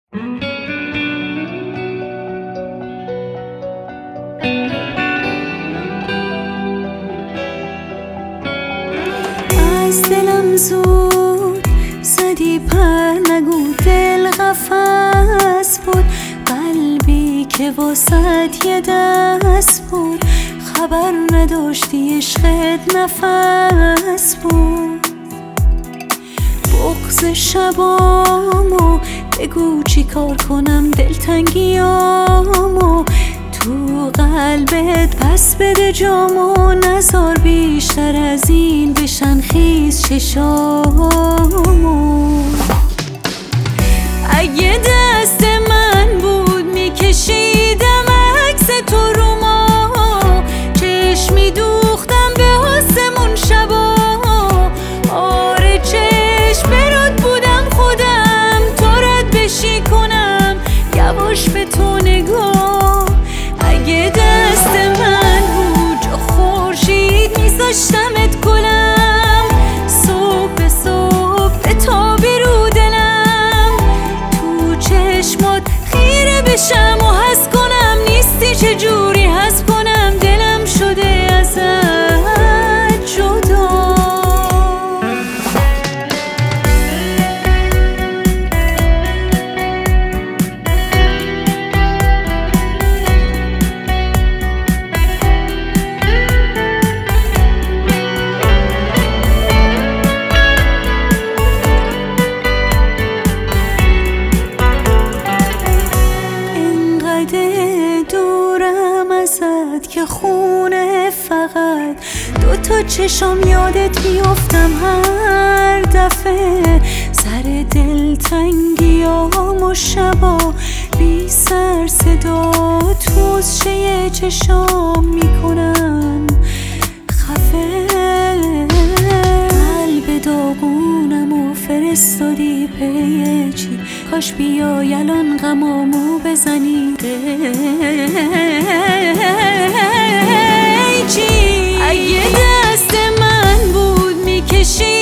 از دلم زود زدی پر، نگو دل قفس بود. قلبی که واسط یه دست بود، خبر نداشتی عشقت نفس بود. بغض شبامو بگو چی کار کنم، دلتنگیامو تو قلبت پس بده جامو. نزار بیشتر از این بشن خیز چشامو. اگه دست من بود میکشیدم عکس تو رو ما، چشمی دوختم به آسمون شبا. آره چشم برات بودم خودم، تو رد بشی کنم یواش به تو نگاه. اگه دست من بود جا خورشید میذاشتمت کلم، صبح به صبح به تابی رو دلم. تو چشمات خیره بشم و حس کنم نیستی چجوری حس کنم، دلم شده ازت جدا. دورم ازت که خونه فقط دوتا چشم یادت میافتم هر دفعه. سر دلتنگیام و شبا بی سر صدا توشه چشام میکنم خفه. قلب داغونم و فرستادی پی چی، کاش بیای الان غمامو بزنی چی. اگه دست من بود میکشی